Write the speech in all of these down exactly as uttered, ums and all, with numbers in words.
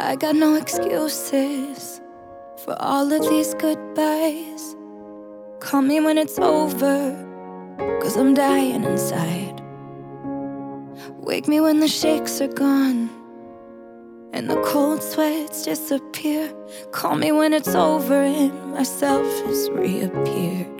I got no excuses for all of these goodbyes. Call me when it's over, 'cause I'm dying inside. Wake me when the shakes are gone and the cold sweats disappear. Call me when it's over and myself has reappeared.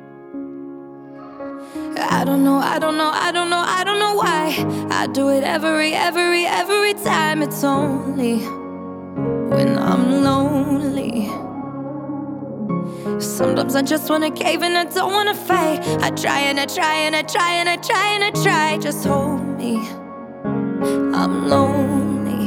I don't know, I don't know, I don't know, I don't know why I do it every, every, every time. It's only when I'm lonely. Sometimes I just wanna cave and I don't wanna fight. I try and I try and I try and I try and I try. Just hold me, I'm lonely.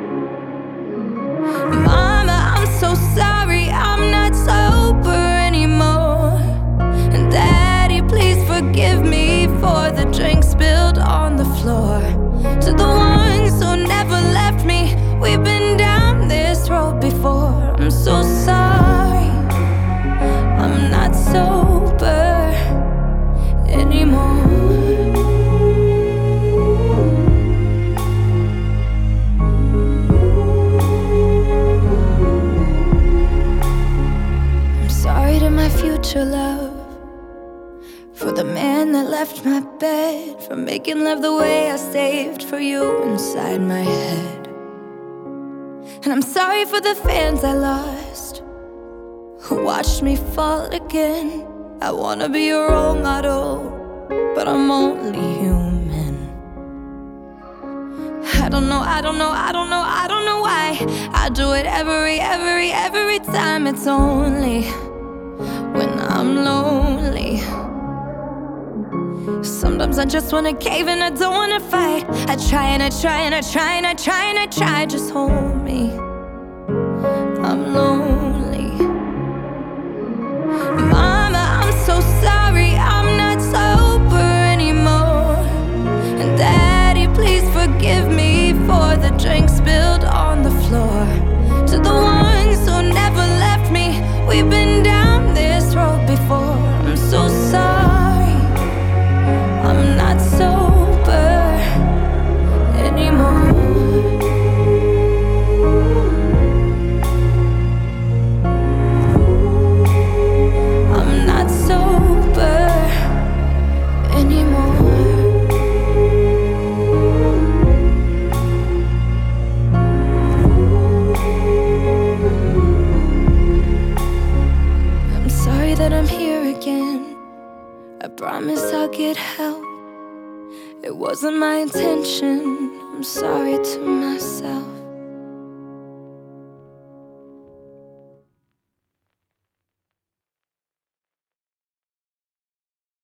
Mama, I'm so sorry, I'm not sober anymore. And Daddy, please forgive me for the drink spilled on the floor. To the ones who never left me, we've been down this road before. I'm so sorry, I'm not sober anymore. I'm sorry to my future love, for the man that left my bed, for making love the way I saved for you inside my head. And I'm sorry for the fans I lost, who watched me fall again. I wanna be your role model, but I'm only human. I don't know, I don't know, I don't know, I don't know why I do it every, every, every time. It's only when I'm lonely. Sometimes I just wanna cave and I don't wanna fight. I try and I try and I try and I try and I try. Just hold me, I'm lonely. Mama, I'm so sorry, I'm not sober anymore. And Daddy, please forgive me for the drink spilled on the floor. To the ones who never left me, we've been down this road before. I'm so sorry, I'm not sober anymore. I'm not sober anymore. I'm sorry that I'm here again. I promise I'll get help. It wasn't my intention, I'm sorry to myself.